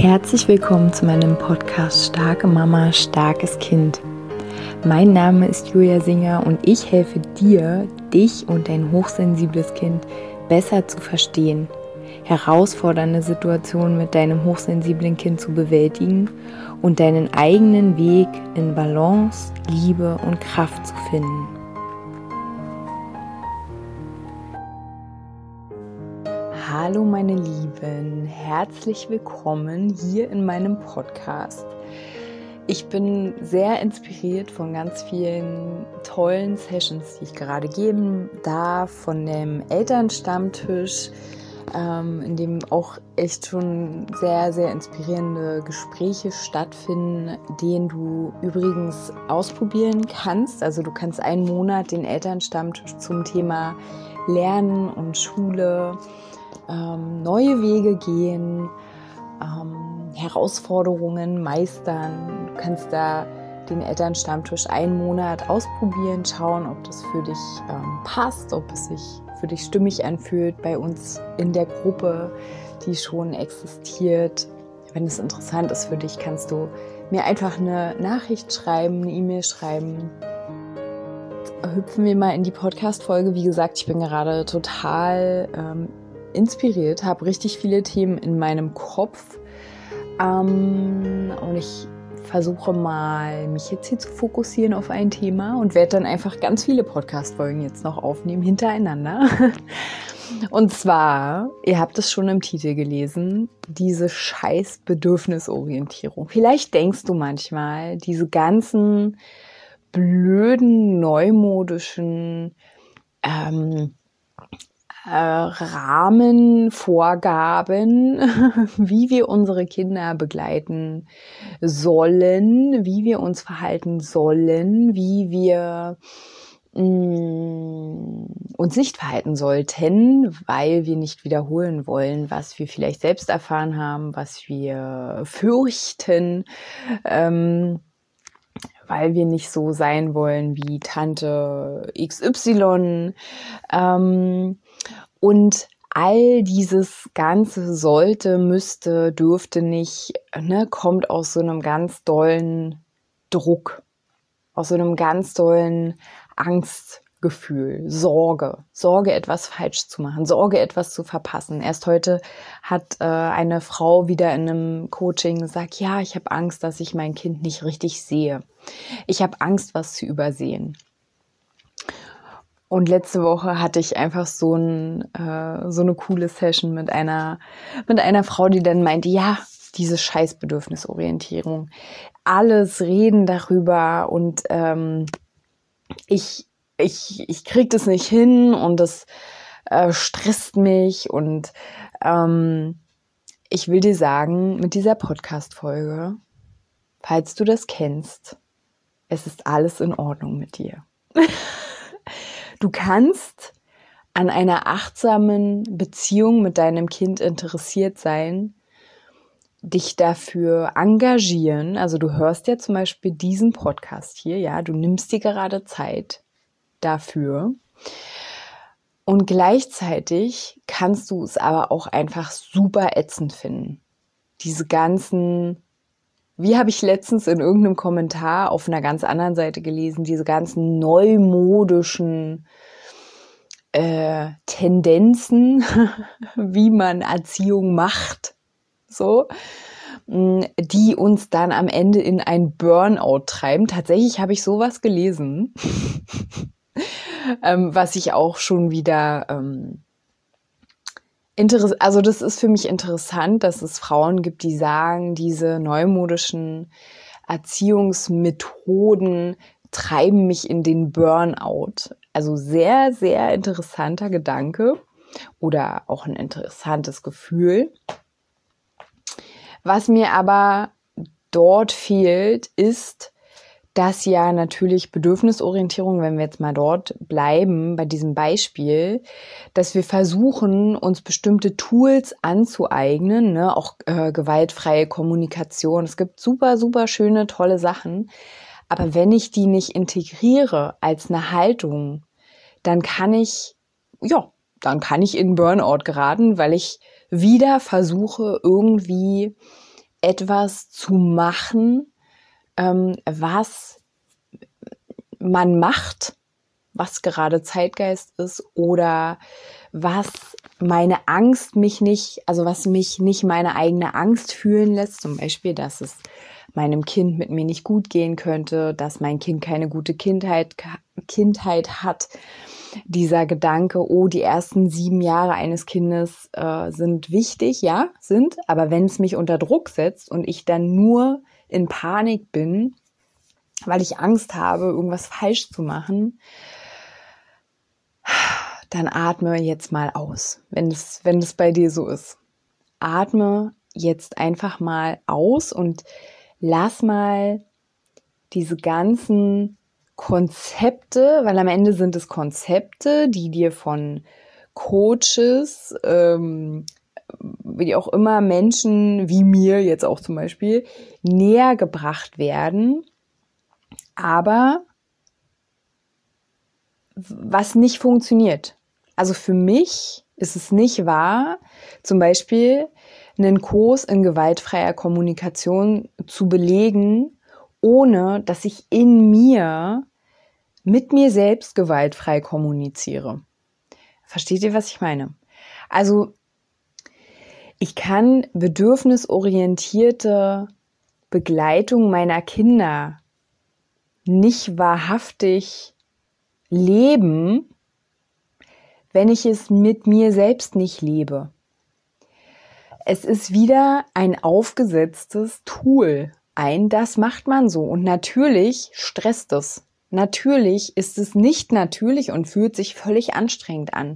Herzlich willkommen zu meinem Podcast Starke Mama, starkes Kind. Mein Name ist Julia Singer und ich helfe dir, dich und dein hochsensibles Kind besser zu verstehen, herausfordernde Situationen mit deinem hochsensiblen Kind zu bewältigen und deinen eigenen Weg in Balance, Liebe und Kraft zu finden. Hallo meine Lieben, herzlich willkommen hier in meinem Podcast. Ich bin sehr inspiriert von ganz vielen tollen Sessions, die ich gerade geben darf, von dem Elternstammtisch, in dem auch echt schon sehr, sehr inspirierende Gespräche stattfinden, den du übrigens ausprobieren kannst. Also du kannst einen Monat den Elternstammtisch zum Thema Lernen und Schule, neue Wege gehen, Herausforderungen meistern. Du kannst da den Elternstammtisch einen Monat ausprobieren, schauen, ob das für dich passt, ob es sich für dich stimmig anfühlt bei uns in der Gruppe, die schon existiert. Wenn es interessant ist für dich, kannst du mir einfach eine Nachricht schreiben, eine E-Mail schreiben. Hüpfen wir mal in die Podcast-Folge. Wie gesagt, ich bin gerade total inspiriert, habe richtig viele Themen in meinem Kopf und ich versuche mal, mich jetzt hier zu fokussieren auf ein Thema und werde dann einfach ganz viele Podcast-Folgen jetzt noch aufnehmen, hintereinander. Und zwar, ihr habt es schon im Titel gelesen, diese scheiß Bedürfnisorientierung. Vielleicht denkst du manchmal, diese ganzen blöden, neumodischen Rahmenvorgaben, wie wir unsere Kinder begleiten sollen, wie wir uns verhalten sollen, wie wir uns nicht verhalten sollten, weil wir nicht wiederholen wollen, was wir vielleicht selbst erfahren haben, was wir fürchten, weil wir nicht so sein wollen wie Tante XY. Und all dieses ganze sollte, müsste, dürfte nicht, kommt aus so einem ganz dollen Druck, aus so einem ganz dollen Angstgefühl, Sorge, etwas falsch zu machen, Sorge, etwas zu verpassen. Erst heute hat eine Frau wieder in einem Coaching gesagt, ja, ich habe Angst, dass ich mein Kind nicht richtig sehe. Ich habe Angst, was zu übersehen. Und letzte Woche hatte ich einfach so eine coole Session mit einer Frau, die dann meinte, ja, diese scheiß Bedürfnisorientierung. Alles reden darüber und ich krieg das nicht hin und das stresst mich und ich will dir sagen, mit dieser Podcast-Folge, falls du das kennst, es ist alles in Ordnung mit dir. Du kannst an einer achtsamen Beziehung mit deinem Kind interessiert sein, dich dafür engagieren. Also du hörst ja zum Beispiel diesen Podcast hier, ja, du nimmst dir gerade Zeit dafür. Und gleichzeitig kannst du es aber auch einfach super ätzend finden. Diese ganzen, wie habe ich letztens in irgendeinem Kommentar auf einer ganz anderen Seite gelesen, diese ganzen neumodischen Tendenzen, wie man Erziehung macht, so, die uns dann am Ende in ein Burnout treiben. Tatsächlich habe ich sowas gelesen, was ich auch schon wieder also das ist für mich interessant, dass es Frauen gibt, die sagen, diese neumodischen Erziehungsmethoden treiben mich in den Burnout. Also sehr, sehr interessanter Gedanke oder auch ein interessantes Gefühl. Was mir aber dort fehlt, ist, dass ja natürlich Bedürfnisorientierung, wenn wir jetzt mal dort bleiben, bei diesem Beispiel, dass wir versuchen, uns bestimmte Tools anzueignen, auch gewaltfreie Kommunikation. Es gibt super, super schöne, tolle Sachen. Aber wenn ich die nicht integriere als eine Haltung, dann kann ich in Burnout geraten, weil ich wieder versuche, irgendwie etwas zu machen, was man macht, was gerade Zeitgeist ist oder was meine Angst was mich nicht meine eigene Angst fühlen lässt. Zum Beispiel, dass es meinem Kind mit mir nicht gut gehen könnte, dass mein Kind keine gute Kindheit hat. Dieser Gedanke, die ersten 7 Jahre eines Kindes sind wichtig, ja, aber wenn es mich unter Druck setzt und ich dann nur in Panik bin, weil ich Angst habe, irgendwas falsch zu machen, dann atme jetzt mal aus, wenn es bei dir so ist. Atme jetzt einfach mal aus und lass mal diese ganzen Konzepte, weil am Ende sind es Konzepte, die dir von Coaches, wie auch immer Menschen wie mir jetzt auch zum Beispiel, näher gebracht werden, aber was nicht funktioniert. Also für mich ist es nicht wahr, zum Beispiel einen Kurs in gewaltfreier Kommunikation zu belegen, ohne dass ich mit mir selbst gewaltfrei kommuniziere. Versteht ihr, was ich meine? Also ich kann bedürfnisorientierte Begleitung meiner Kinder nicht wahrhaftig leben, wenn ich es mit mir selbst nicht lebe. Es ist wieder ein aufgesetztes Tool. Das macht man so. Und natürlich stresst es. Natürlich ist es nicht natürlich und fühlt sich völlig anstrengend an.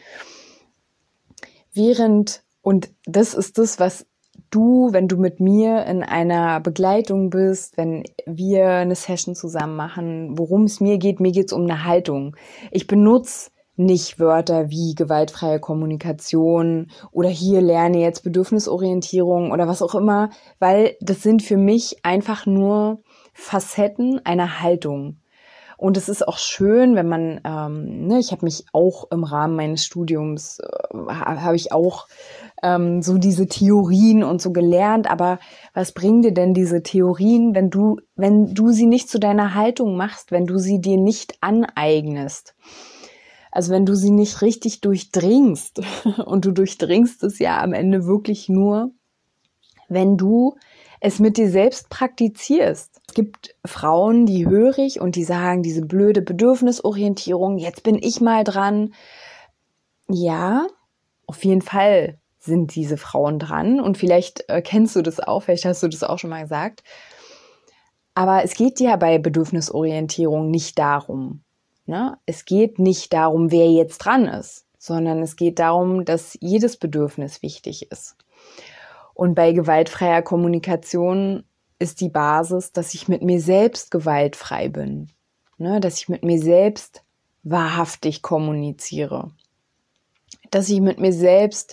Und das ist das, was wenn du mit mir in einer Begleitung bist, wenn wir eine Session zusammen machen, worum es mir geht's um eine Haltung. Ich benutze nicht Wörter wie gewaltfreie Kommunikation oder hier lerne jetzt Bedürfnisorientierung oder was auch immer, weil das sind für mich einfach nur Facetten einer Haltung. Und es ist auch schön, wenn man, ich habe mich auch im Rahmen meines Studiums, habe ich auch so diese Theorien und so gelernt, aber was bringen dir denn diese Theorien, wenn du sie nicht zu deiner Haltung machst, wenn du sie dir nicht aneignest? Also wenn du sie nicht richtig durchdringst, und du durchdringst es ja am Ende wirklich nur, wenn du es mit dir selbst praktizierst. Es gibt Frauen, die höre ich und die sagen, diese blöde Bedürfnisorientierung, jetzt bin ich mal dran. Ja, auf jeden Fall sind diese Frauen dran und vielleicht kennst du das auch, vielleicht hast du das auch schon mal gesagt. Aber es geht ja bei Bedürfnisorientierung nicht darum. Ne? Es geht nicht darum, wer jetzt dran ist, sondern es geht darum, dass jedes Bedürfnis wichtig ist. Und bei gewaltfreier Kommunikation ist die Basis, dass ich mit mir selbst gewaltfrei bin, ne? Dass ich mit mir selbst wahrhaftig kommuniziere, dass ich mit mir selbst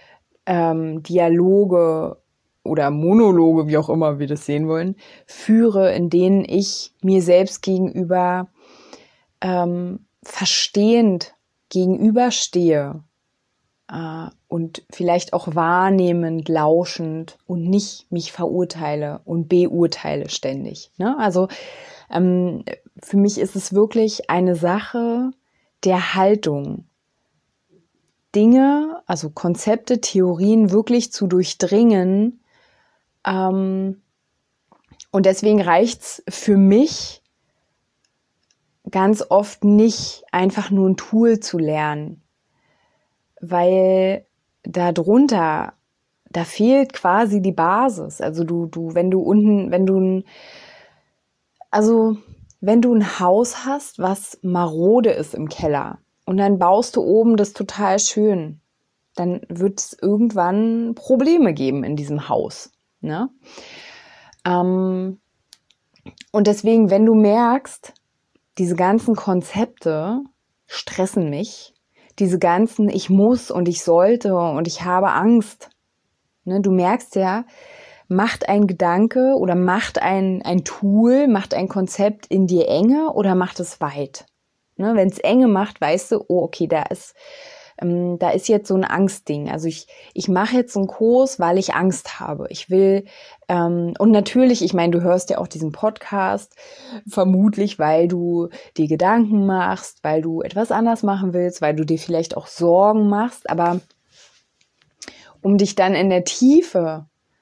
Dialoge oder Monologe, wie auch immer wir das sehen wollen, führe, in denen ich mir selbst gegenüber verstehend gegenüberstehe und vielleicht auch wahrnehmend, lauschend und nicht mich verurteile und beurteile ständig. Ne? Also für mich ist es wirklich eine Sache der Haltung. Dinge, also Konzepte, Theorien wirklich zu durchdringen. Und deswegen reicht's für mich ganz oft nicht, einfach nur ein Tool zu lernen. Weil da fehlt quasi die Basis. Also wenn du ein Haus hast, was marode ist im Keller, und dann baust du oben das total schön, dann wird es irgendwann Probleme geben in diesem Haus. Ne? Und deswegen, wenn du merkst, diese ganzen Konzepte stressen mich, diese ganzen ich muss und ich sollte und ich habe Angst. Ne? Du merkst ja, macht ein Gedanke oder macht ein Tool, macht ein Konzept in dir enge oder macht es weit? Ne, wenn es enge macht, weißt du, oh, okay, da ist da ist jetzt so ein Angstding. Also ich mache jetzt einen Kurs, weil ich Angst habe. Ich will, und natürlich, ich meine, du hörst ja auch diesen Podcast, vermutlich, weil du dir Gedanken machst, weil du etwas anders machen willst, weil du dir vielleicht auch Sorgen machst, aber um dich dann in der Tiefe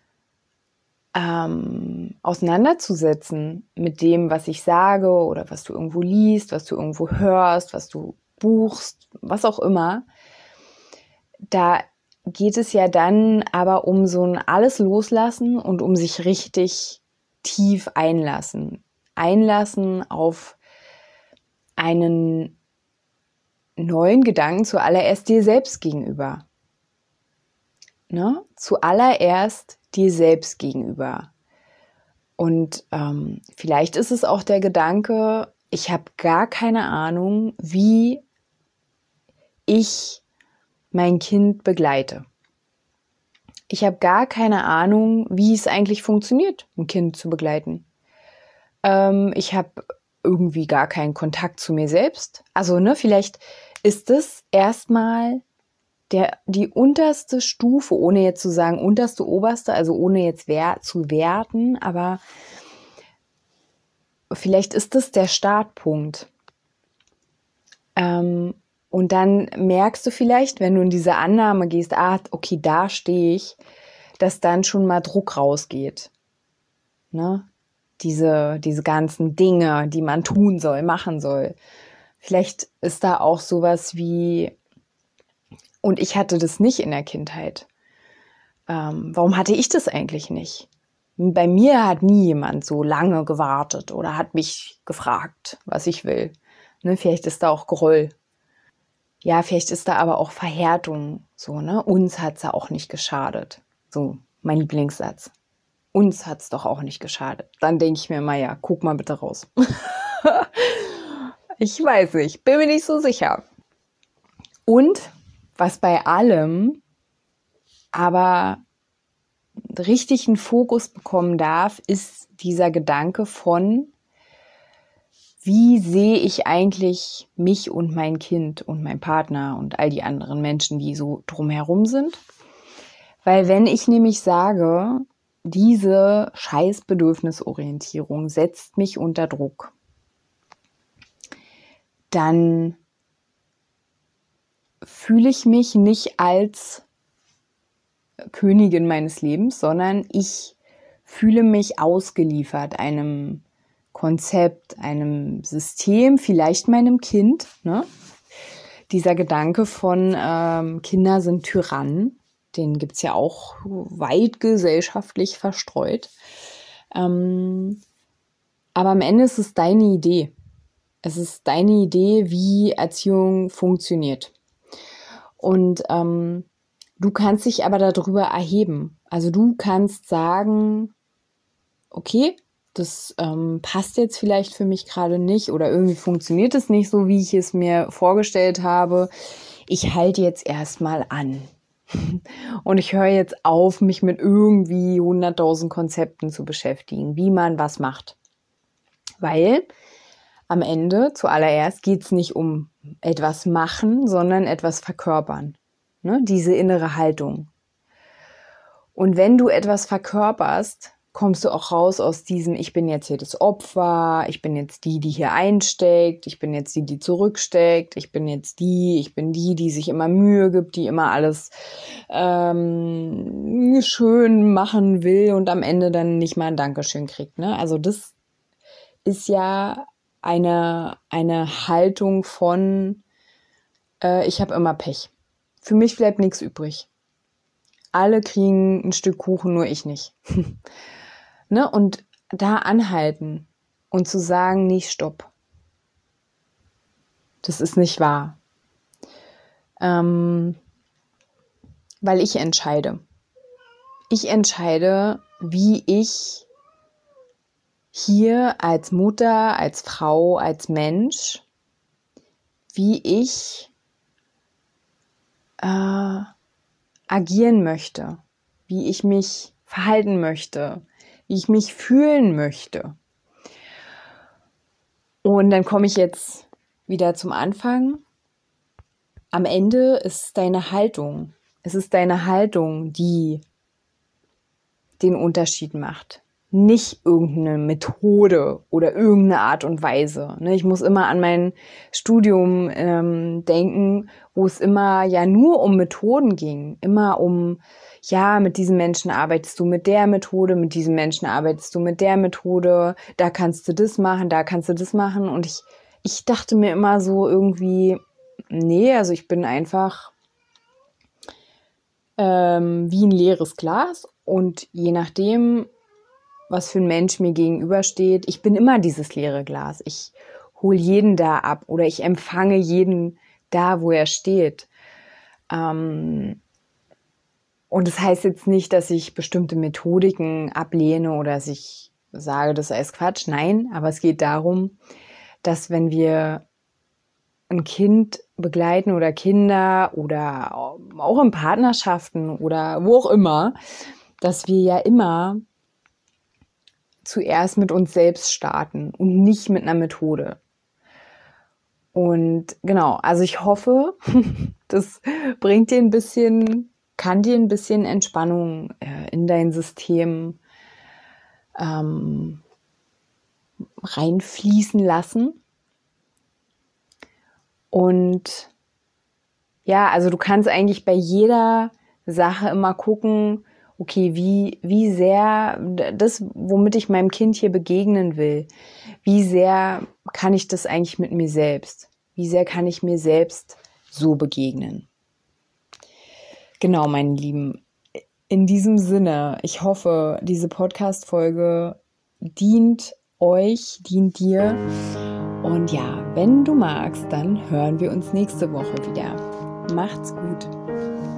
auseinanderzusetzen mit dem, was ich sage oder was du irgendwo liest, was du irgendwo hörst, was du buchst, was auch immer, da geht es ja dann aber um so ein alles loslassen und um sich richtig tief einlassen. Einlassen auf einen neuen Gedanken zuallererst dir selbst gegenüber. Ne? Zuallererst dir selbst gegenüber. Und vielleicht ist es auch der Gedanke, ich habe gar keine Ahnung, wie ich mein Kind begleite. Ich habe gar keine Ahnung, wie es eigentlich funktioniert, ein Kind zu begleiten. Ich habe irgendwie gar keinen Kontakt zu mir selbst. Also, vielleicht ist es erstmal die unterste Stufe, ohne jetzt zu sagen unterste, oberste, also ohne jetzt zu werten, aber vielleicht ist das der Startpunkt. Und dann merkst du vielleicht, wenn du in diese Annahme gehst, okay, da stehe ich, dass dann schon mal Druck rausgeht. Ne? Diese ganzen Dinge, die man tun soll, machen soll. Vielleicht ist da auch sowas wie, und ich hatte das nicht in der Kindheit. Warum hatte ich das eigentlich nicht? Bei mir hat nie jemand so lange gewartet oder hat mich gefragt, was ich will. Ne, vielleicht ist da auch Groll. Ja, vielleicht ist da aber auch Verhärtung. So, ne? Uns hat's ja auch nicht geschadet. So, mein Lieblingssatz. Uns hat's doch auch nicht geschadet. Dann denke ich mir immer, ja, guck mal bitte raus. Ich weiß nicht, bin mir nicht so sicher. Und was bei allem aber richtig einen Fokus bekommen darf, ist dieser Gedanke von, wie sehe ich eigentlich mich und mein Kind und mein Partner und all die anderen Menschen, die so drumherum sind? Weil wenn ich nämlich sage, diese scheiß Bedürfnisorientierung setzt mich unter Druck, dann fühle ich mich nicht als Königin meines Lebens, sondern ich fühle mich ausgeliefert einem Konzept, einem System, vielleicht meinem Kind. Ne? Dieser Gedanke von Kinder sind Tyrannen, den gibt's ja auch weit gesellschaftlich verstreut. Aber am Ende ist es deine Idee. Es ist deine Idee, wie Erziehung funktioniert. Und du kannst dich aber darüber erheben. Also du kannst sagen, okay, das passt jetzt vielleicht für mich gerade nicht oder irgendwie funktioniert es nicht so, wie ich es mir vorgestellt habe. Ich halte jetzt erstmal an. Und ich höre jetzt auf, mich mit irgendwie 100.000 Konzepten zu beschäftigen, wie man was macht. Weil am Ende, zuallererst, geht es nicht um etwas machen, sondern etwas verkörpern. Ne? Diese innere Haltung. Und wenn du etwas verkörperst, kommst du auch raus aus diesem, ich bin jetzt hier das Opfer, ich bin jetzt die hier einsteckt, ich bin jetzt die zurücksteckt, ich bin die sich immer Mühe gibt, die immer alles schön machen will und am Ende dann nicht mal ein Dankeschön kriegt. Ne? Also das ist ja eine Haltung von, ich habe immer Pech. Für mich bleibt nichts übrig. Alle kriegen ein Stück Kuchen, nur ich nicht. Ne? Und da anhalten und zu sagen, nee, stopp. Das ist nicht wahr. Weil ich entscheide. Ich entscheide, wie ich hier als Mutter, als Frau, als Mensch, wie ich agieren möchte, wie ich mich verhalten möchte, wie ich mich fühlen möchte. Und dann komme ich jetzt wieder zum Anfang. am Ende ist es deine Haltung. Es ist deine Haltung, die den Unterschied macht. Nicht irgendeine Methode oder irgendeine Art und Weise. Ich muss immer an mein Studium denken, wo es immer ja nur um Methoden ging. Immer um, ja, mit diesen Menschen arbeitest du mit der Methode, mit diesen Menschen arbeitest du mit der Methode, da kannst du das machen, da kannst du das machen. Und ich dachte mir immer so irgendwie, nee, also ich bin einfach wie ein leeres Glas und je nachdem, was für ein Mensch mir gegenübersteht, ich bin immer dieses leere Glas. Ich hole jeden da ab oder ich empfange jeden da, wo er steht. Und das heißt jetzt nicht, dass ich bestimmte Methodiken ablehne oder dass ich sage, das ist Quatsch. Nein, aber es geht darum, dass wenn wir ein Kind begleiten oder Kinder oder auch in Partnerschaften oder wo auch immer, dass wir ja immer zuerst mit uns selbst starten und nicht mit einer Methode. Und genau, also ich hoffe, das bringt dir ein bisschen, kann dir ein bisschen Entspannung in dein System reinfließen lassen. Und ja, also du kannst eigentlich bei jeder Sache immer gucken, okay, wie sehr das, womit ich meinem Kind hier begegnen will, wie sehr kann ich das eigentlich mit mir selbst? Wie sehr kann ich mir selbst so begegnen? Genau, meine Lieben. In diesem Sinne, ich hoffe, diese Podcast-Folge dient euch, dient dir. Und ja, wenn du magst, dann hören wir uns nächste Woche wieder. Macht's gut.